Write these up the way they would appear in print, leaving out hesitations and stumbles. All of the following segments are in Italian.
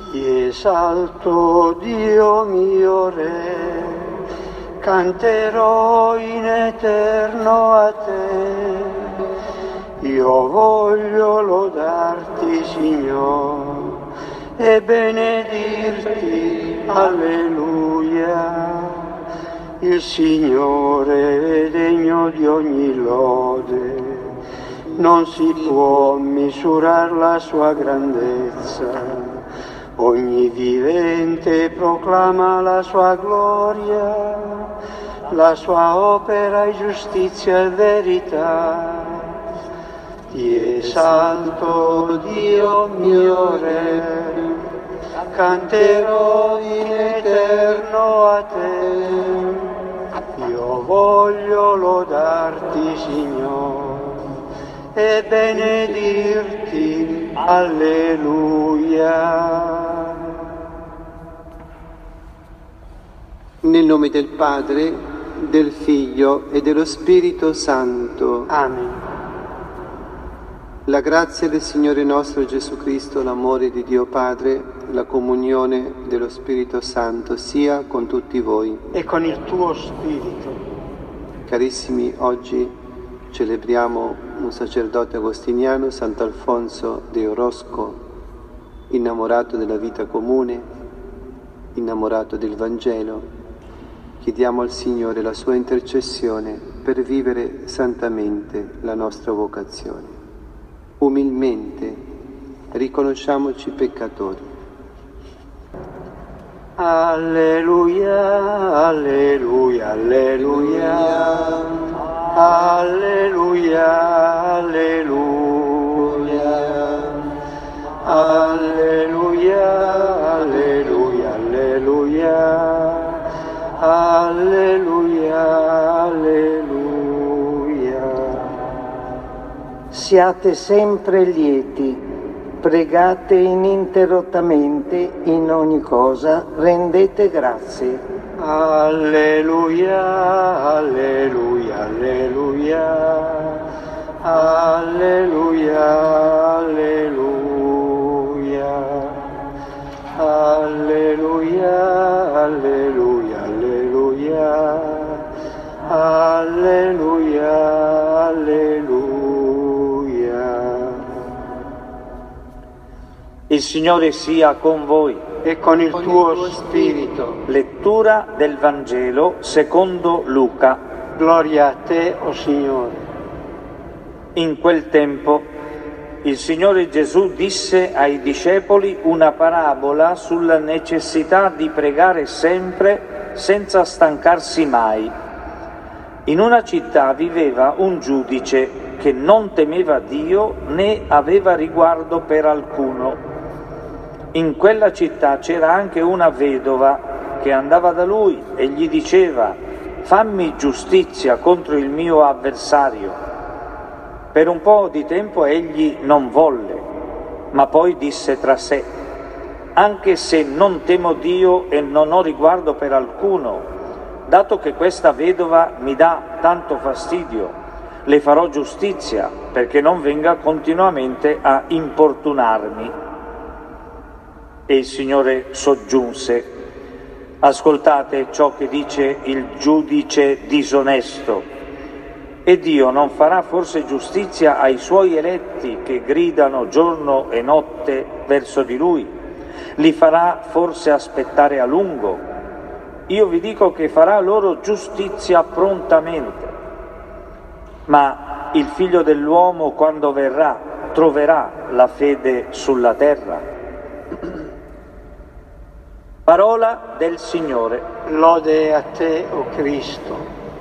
Ti esalto, Dio mio Re, canterò in eterno a te. Io voglio lodarti, Signore, e benedirti, alleluia. Il Signore è degno di ogni lode, non si può misurare la sua grandezza. Ogni vivente proclama la sua gloria, la sua opera è giustizia e verità. Ti esalto, Dio mio Re, canterò in eterno a te. Io voglio lodarti, Signore, e benedirti, alleluia. Nel nome del Padre, del Figlio e dello Spirito Santo. Amen. La grazia del Signore nostro Gesù Cristo, l'amore di Dio Padre, la comunione dello Spirito Santo sia con tutti voi. E con il tuo spirito. Carissimi, oggi celebriamo un sacerdote agostiniano, Sant'Alfonso de Orozco, innamorato della vita comune, innamorato del Vangelo. Chiediamo al Signore la sua intercessione per vivere santamente la nostra vocazione. Umilmente riconosciamoci peccatori. Alleluia, alleluia, alleluia, alleluia, alleluia, alleluia, alleluia, alleluia, alleluia, alleluia. Siate sempre lieti, pregate ininterrottamente, in ogni cosa rendete grazie. Alleluia, alleluia, alleluia, alleluia, alleluia, alleluia, alleluia, alleluia, alleluia, alleluia. Il Signore sia con voi. E con il tuo spirito. Lettura del Vangelo secondo Luca. Gloria a te, o Signore. In quel tempo il Signore Gesù disse ai discepoli una parabola sulla necessità di pregare sempre senza stancarsi mai. In una città viveva un giudice che non temeva Dio né aveva riguardo per alcuno. In quella città c'era anche una vedova che andava da lui e gli diceva: fammi giustizia contro il mio avversario. Per un po' di tempo egli non volle, ma poi disse tra sé: anche se non temo Dio e non ho riguardo per alcuno, dato che questa vedova mi dà tanto fastidio, le farò giustizia perché non venga continuamente a importunarmi. E il Signore soggiunse: ascoltate ciò che dice il giudice disonesto. E Dio non farà forse giustizia ai suoi eletti che gridano giorno e notte verso di Lui? Li farà forse aspettare a lungo? Io vi dico che farà loro giustizia prontamente. Ma il Figlio dell'uomo, quando verrà, troverà la fede sulla terra? Parola del Signore. Lode a te, o Cristo.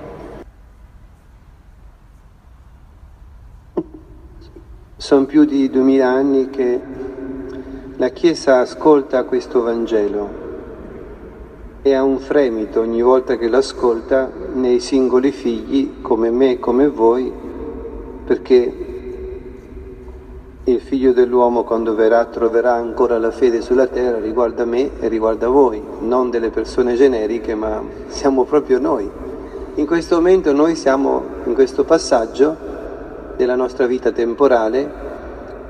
Sono più di 2000 anni che la Chiesa ascolta questo Vangelo e ha un fremito ogni volta che l'ascolta nei singoli figli, come me e come voi, perché il Figlio dell'uomo, quando verrà, troverà ancora la fede sulla terra, riguarda me e riguarda voi, non delle persone generiche, ma siamo proprio noi. In questo momento noi siamo in questo passaggio della nostra vita temporale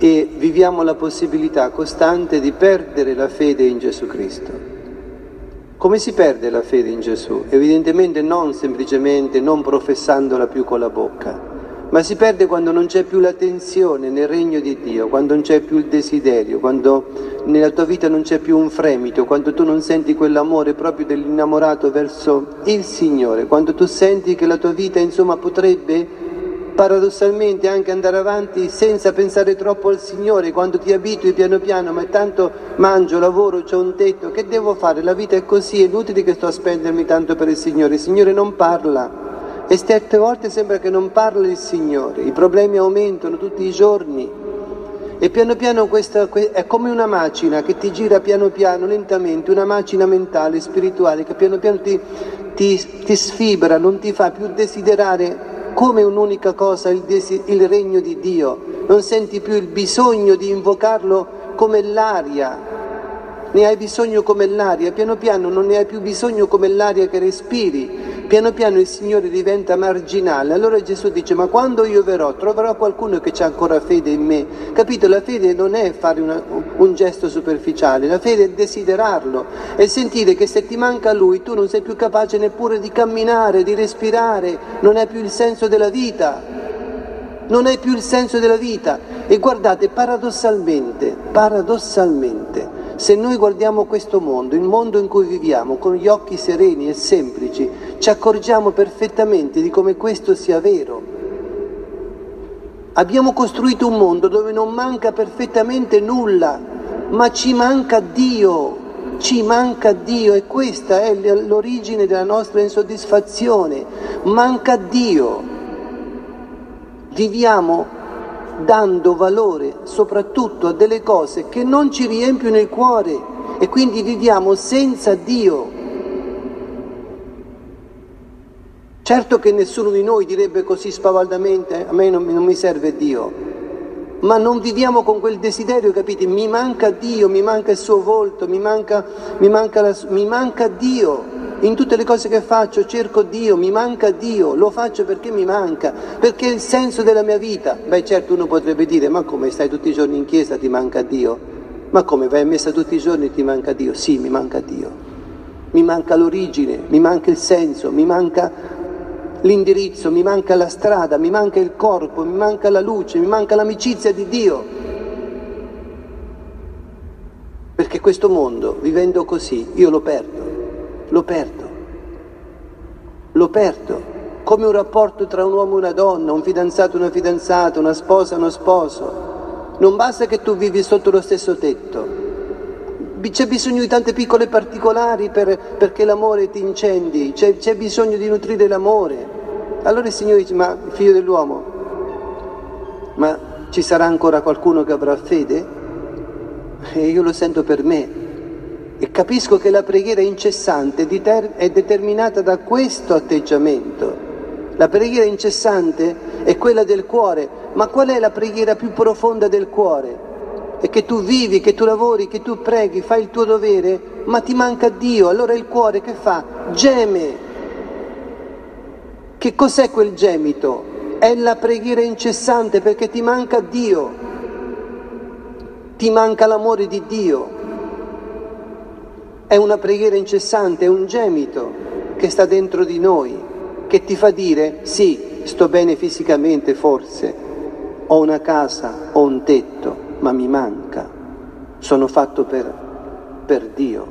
e viviamo la possibilità costante di perdere la fede in Gesù Cristo. Come si perde la fede in Gesù? Evidentemente non semplicemente non professandola più con la bocca, ma si perde quando non c'è più la tensione nel regno di Dio, quando non c'è più il desiderio, quando nella tua vita non c'è più un fremito, quando tu non senti quell'amore proprio dell'innamorato verso il Signore, quando tu senti che la tua vita insomma potrebbe paradossalmente anche andare avanti senza pensare troppo al Signore, quando ti abitui piano piano, ma tanto mangio, lavoro, c'ho un tetto, che devo fare? La vita è così, è inutile che sto a spendermi tanto per il Signore non parla. E certe volte sembra che non parli il Signore, i problemi aumentano tutti i giorni e piano piano questa è come una macina che ti gira piano piano, lentamente, una macina mentale, spirituale, che piano piano ti sfibra, non ti fa più desiderare come un'unica cosa il regno di Dio, non senti più il bisogno di invocarlo come l'aria, ne hai bisogno come l'aria, piano piano non ne hai più bisogno come l'aria che respiri. Piano piano il Signore diventa marginale. Allora Gesù dice: ma quando io verrò, troverò qualcuno che c'ha ancora fede in me. Capito? La fede non è fare un gesto superficiale, la fede è desiderarlo, è sentire che se ti manca Lui tu non sei più capace neppure di camminare, di respirare, non hai più il senso della vita. Non hai più il senso della vita. E guardate, paradossalmente, se noi guardiamo questo mondo, il mondo in cui viviamo, con gli occhi sereni e semplici, ci accorgiamo perfettamente di come questo sia vero. Abbiamo costruito un mondo dove non manca perfettamente nulla, ma ci manca Dio, e questa è l'origine della nostra insoddisfazione. Manca Dio. Viviamo dando valore soprattutto a delle cose che non ci riempiono il cuore e quindi viviamo senza Dio. Certo che nessuno di noi direbbe così spavaldamente: a me non mi serve Dio, ma non viviamo con quel desiderio, capite? Mi manca Dio, mi manca il suo volto, mi manca Dio. In tutte le cose che faccio cerco Dio, mi manca Dio, lo faccio perché mi manca, perché è il senso della mia vita. Beh, certo, uno potrebbe dire: ma come, stai tutti i giorni in chiesa, ti manca Dio? Ma come, vai a messa tutti i giorni e ti manca Dio? Sì, mi manca Dio, mi manca l'origine, mi manca il senso, mi manca l'indirizzo, mi manca la strada, mi manca il corpo, mi manca la luce, mi manca l'amicizia di Dio. Perché questo mondo, vivendo così, io lo perdo, come un rapporto tra un uomo e una donna, un fidanzato e una fidanzata, una sposa e uno sposo. Non basta che tu vivi sotto lo stesso tetto, c'è bisogno di tante piccole particolari perché l'amore ti incendi, c'è bisogno di nutrire l'amore. Allora il Signore dice: ma figlio dell'uomo, ma ci sarà ancora qualcuno che avrà fede? E io lo sento per me. E capisco che la preghiera incessante è determinata da questo atteggiamento. La preghiera incessante è quella del cuore, ma qual è la preghiera più profonda del cuore? È che tu vivi, che tu lavori, che tu preghi, fai il tuo dovere, ma ti manca Dio. Allora il cuore che fa? Geme. Che cos'è quel gemito? È la preghiera incessante, perché ti manca Dio, ti manca l'amore di Dio. È una preghiera incessante, è un gemito che sta dentro di noi, che ti fa dire: sì, sto bene fisicamente forse, ho una casa, ho un tetto, ma mi manca, sono fatto per Dio.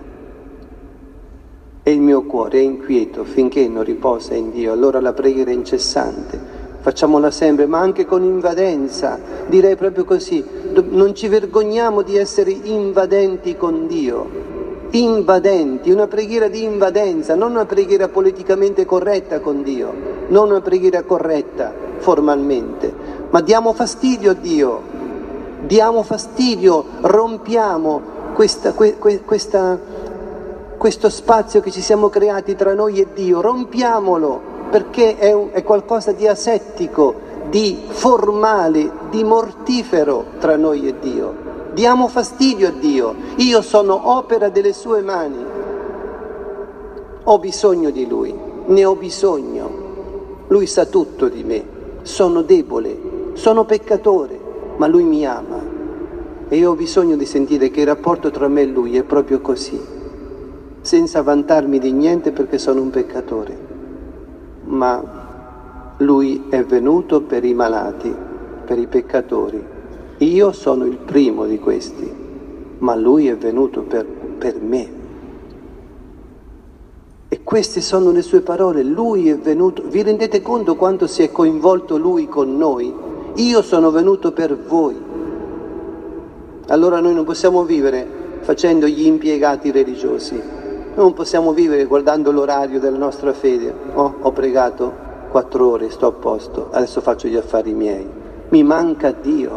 E il mio cuore è inquieto finché non riposa in Dio. Allora la preghiera è incessante, facciamola sempre, ma anche con invadenza, direi proprio così. Non ci vergogniamo di essere invadenti con Dio. Invadenti, una preghiera di invadenza, non una preghiera politicamente corretta con Dio, non una preghiera corretta formalmente, ma diamo fastidio a Dio, diamo fastidio, rompiamo questo spazio che ci siamo creati tra noi e Dio, rompiamolo, perché è qualcosa di asettico, di formale, di mortifero tra noi e Dio. Diamo fastidio a Dio. Io sono opera delle sue mani. Ho bisogno di Lui, ne ho bisogno. Lui sa tutto di me. Sono debole, sono peccatore, ma Lui mi ama. E io ho bisogno di sentire che il rapporto tra me e Lui è proprio così, senza vantarmi di niente perché sono un peccatore. Ma Lui è venuto per i malati, per i peccatori. Io sono il primo di questi, ma Lui è venuto per me. E queste sono le sue parole, Lui è venuto. Vi rendete conto quanto si è coinvolto Lui con noi? Io sono venuto per voi. Allora noi non possiamo vivere facendo gli impiegati religiosi, non possiamo vivere guardando l'orario della nostra fede. Ho pregato 4 ore, sto a posto, adesso faccio gli affari miei. Mi manca Dio.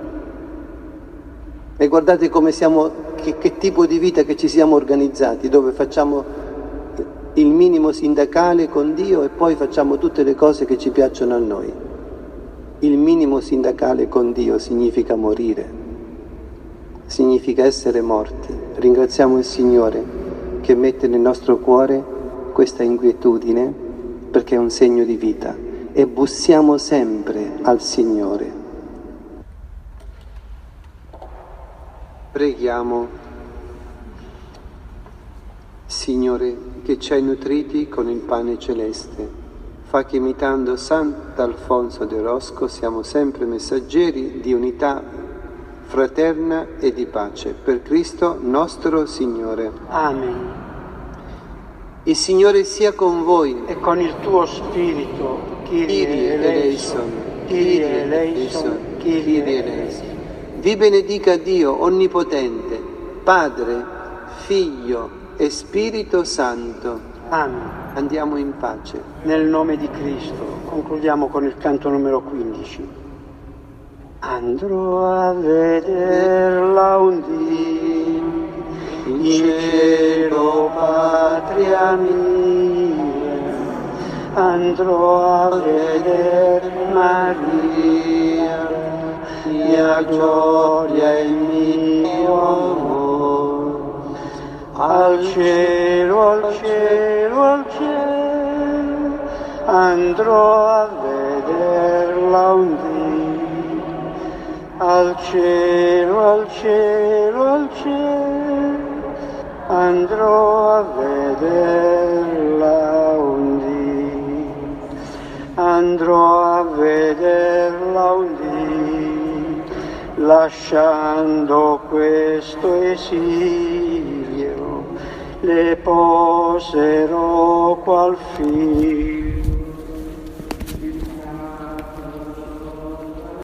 E guardate come siamo, che tipo di vita che ci siamo organizzati, dove facciamo il minimo sindacale con Dio e poi facciamo tutte le cose che ci piacciono a noi. Il minimo sindacale con Dio significa morire. Significa essere morti. Ringraziamo il Signore che mette nel nostro cuore questa inquietudine perché è un segno di vita e bussiamo sempre al Signore. Preghiamo. Signore, che ci hai nutriti con il pane celeste, fa che imitando Sant'Alfonso de Rosco siamo sempre messaggeri di unità fraterna e di pace, per Cristo nostro Signore. Amen. Il Signore sia con voi. E con il tuo spirito, Kyrie eleison, Kyrie eleison, Kyrie eleison. Vi benedica Dio Onnipotente, Padre, Figlio e Spirito Santo. Amen. Andiamo in pace. Nel nome di Cristo. Concludiamo con il canto numero 15. Andrò a vederla un dì in cielo, patria mia, andrò a veder Maria, mia gloria e mio amor. Al cielo, al cielo, al cielo, andrò a vederla un dì. Al cielo, al cielo, al cielo, andrò a vederla un dì. Andrò a vederla un dì, lasciando questo esilio, le poserò qual figlio